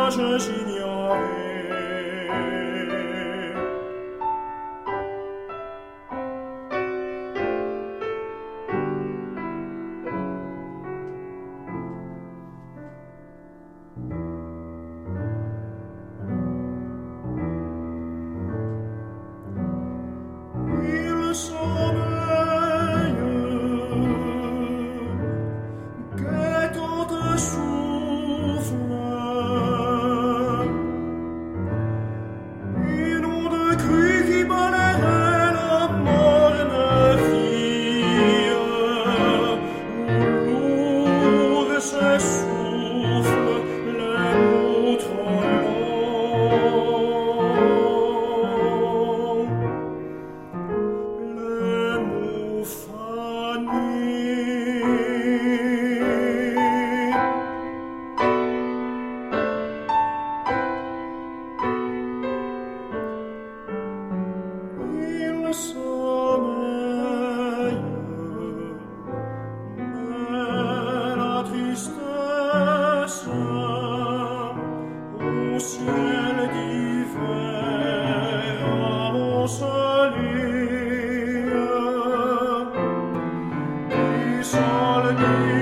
visage j'ignorais. Il sommeille, guettant un souffle, une onde crue qui balayerait la morne fille, où lourd s'essouffle les mots trop longs. Les mots fanés. Il sommeille, mais la tristesse au ciel d'hiver ensoleille, qui s'ennuie.